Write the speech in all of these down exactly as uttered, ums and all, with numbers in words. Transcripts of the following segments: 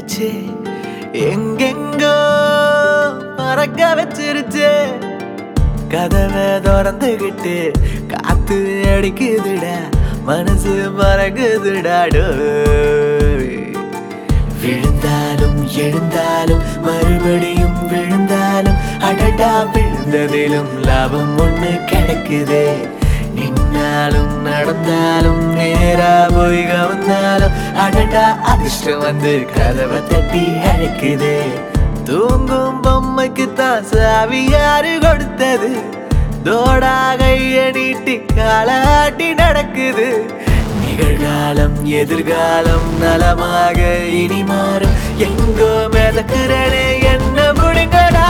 வந்துருச்சு எங்கெங்கோ பறக்க வச்சிருச்சு கதவை திறந்துகிட்டு காத்து அடிக்குதுடா மனசு மறக்குதுடாடோ விழுந்தாலும் எழுந்தாலும் மறுபடியும் விழுந்தாலும் அடடா விழுந்ததிலும் லாபம் ஒண்ணு கிடைக்குதே நின்னாலும் நடந்தாலும் நேரா போய் கவர்ந்தாலும் அடடா அதிர்ஷ்டம் வந்து கதவை தட்டி அழைக்குதே தூங்கும் பொம்மைக்கு தான் சாவி யாரு கொடுத்தது தோடா கைய நீட்டி காலாட்டி நடக்குது நிகழ்காலம் எதிர்காலம் நலமாக இனி மாறும் எங்கோ மிதக்கிறனே என்ன முடிங்கடா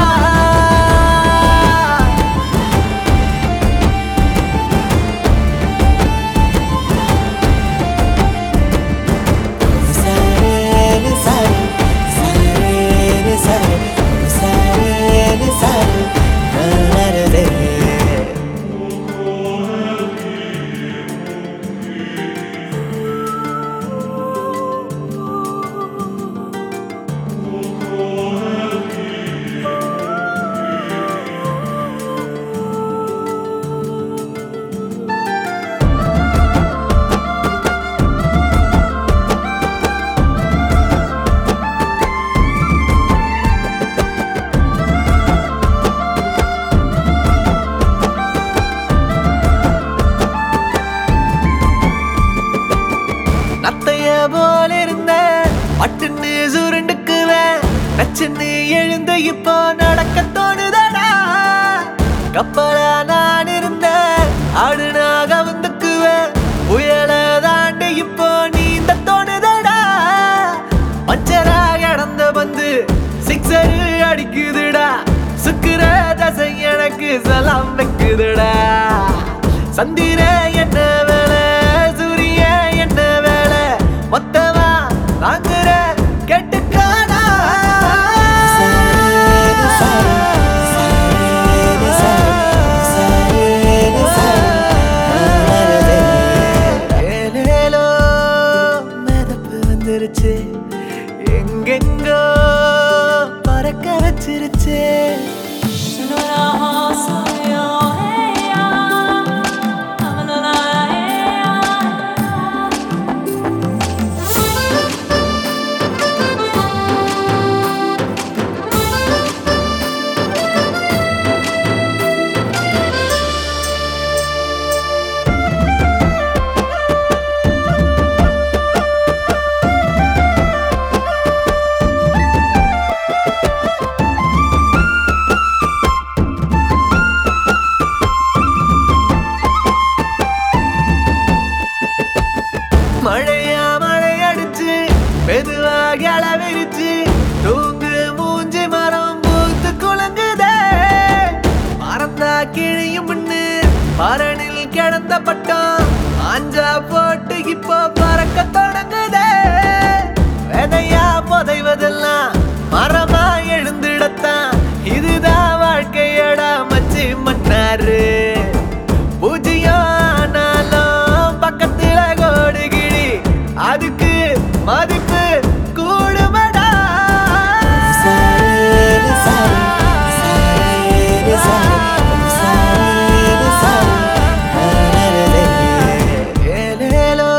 போல இருந்த பட்டுன்னு சுருண்டுக்குவேன் நச்சுன்னு எழுந்து இப்போ நடக்க தோணுதடா கப்பலா நான் இருந்த ஆடுனாக வந்துக்குவேன் புயல தாண்டி இப்போ நீந்த தோணுதடா பஞ்சரா கடந்த வந்து சிக்ஸர் அடிக்குதுடா சுக்குற தசை எனக்கு சலாம் வைக்குதுடா சந்திர என்ன வேலை சூரிய என்ன வேலை மொத்தமா வாங்குற கெட்டுக்கானா ஏலேலோ மிதப்பு வந்துருச்சு எங்கெங்கோ பறக்க வச்சிருச்சு மழையா மழை அடிச்சு மெதுவாக அளவிருச்சு தூங்கு மூஞ்சி மரம் பூத்து குலங்குதே மறந்தா கிழியும் முன்னு பரணில் கிடந்த பட்டம் ஆஞ்சா போட்டு இப்போ பறக்க தொடங்குதே விதையா புதைவதெல்லாம் மரமா எழுந்திடத்தான் இதுதான் வாழ்க்கையடா மச்சி மன்னாரு பூஜ்யம் ஆனாலும் பக்கத்துல கோடுகிடி அதுக்கு மதிப்பு கூடுமடா ஏலேலோ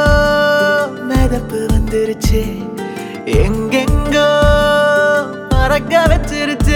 மிதப்பு வந்துருச்சு எங்கெங்கோ பறக்க வச்சிருச்சு